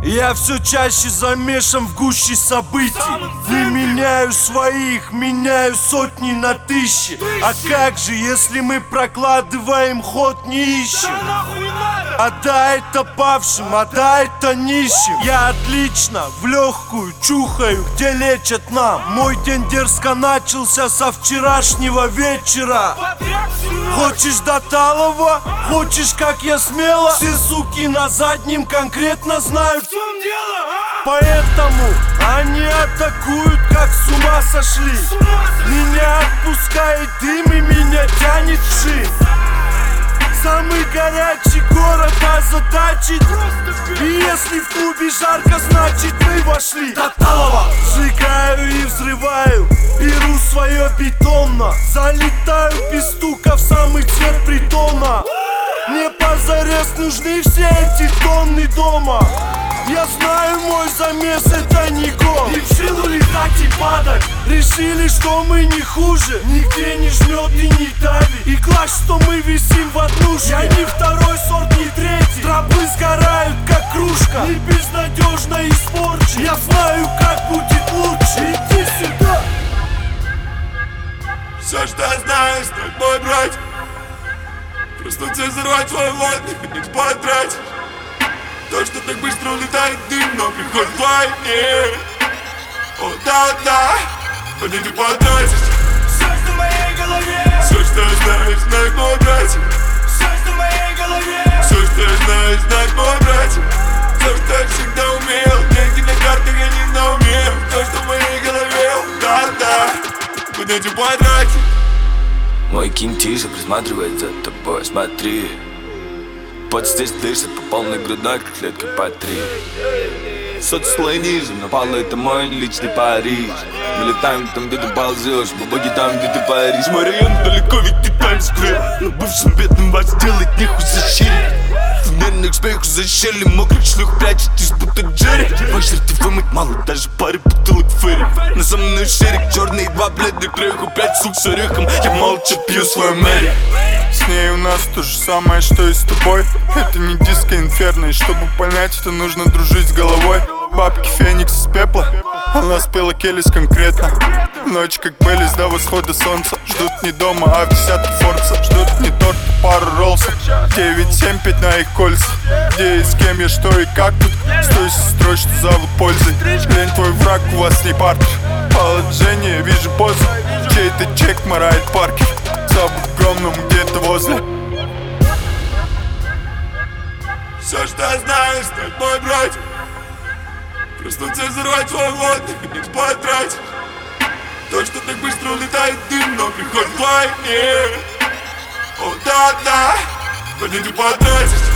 Я все чаще замешан в гуще событий. Не меняю своих, меняю сотни на тысячи. А как же, если мы прокладываем ход, не ищем? Отдай это павшим, отдай это нищим. Я отлично, в легкую чухаю, где лечат нам. Мой день дерзко начался со вчерашнего вечера. Хочешь до талого? Хочешь, как я смело? Все суки на заднем конкретно знают, в чем дело, а? Поэтому они атакуют, как с ума сошли. Меня отпускает дым и меня тянет вширь. Самый горячий город озадачит. И если в клубе жарко, значит мы вошли. До талого сжигаю и взрываю, беру свое бетонно. Залетаю без стука в самый цвет притона. Мне позарез нужны все эти тонны дома. Я знаю, мой замес это не гон. И в силу летать и падать. Решили, что мы не хуже. Нигде не жмет и не давит. И класс, что мы висим в однушке. Я не второй сорт, не третий. Тропы сгорают, как кружка. Не безнадежно испорчен. Я знаю, как будет лучше. Иди сюда. Все, что я знаю, стоит мой брать. Проснуться и взорвать свой водный, не потратить. То, что так быстро улетает дым, но приходит войне. О, да, поднять и потратить. Все, что в моей голове. Все, что я знаю, знает мой братья. Все, что в моей голове. Все, что я знаю, знает мой братья. Все, что я всегда умел. Деньги на картах, я не на уме. Все, что в моей голове. Да, поднять и потратить. Мой кин тише присматривает за тобой, смотри. Пот здесь дышит по полной грудной, как клетка по 3. Соцслой ниже, но пол это мой личный Париж. Мы летаем там, где ты ползешь, бабаги там, где ты паришь. Мой район далеко, ведь ты Таймс-сквер. Но бывшим бедным вас делать нехуй защитить. В нервных смеху за щели, мокрых шлюх прячетесь, будто Джерри. Ваш рты вымыть мало, даже пары бутылок фэри. Но со мной шерик черный, два бледных креху, 5 сук с орехом. Я молча пью свою Мэри. С ней у нас то же самое, что и с тобой. Это не диско инферно, и чтобы понять, это нужно дружить с головой. Бабки Феникс из пепла, она спела Келлис конкретно. Ночь как Беллис до восхода солнца. Ждут не дома, а в десятке Форца. Ждут не торт, а пару роллсов. 9-7-5 на их кольца. Где и с кем я, что и как тут. Стой со строй, что зовут пользой. Лень твой враг, у вас не партнер. Положение, вижу позу. Чей-то чек морает Паркер. За бугромным где-то возле. Все, что я знаю, стоит мой брать. Проснуться и взорвать свой водный, не потратить. То, что так быстро улетает дым, но приходит войне. О, да, поднять и потратить.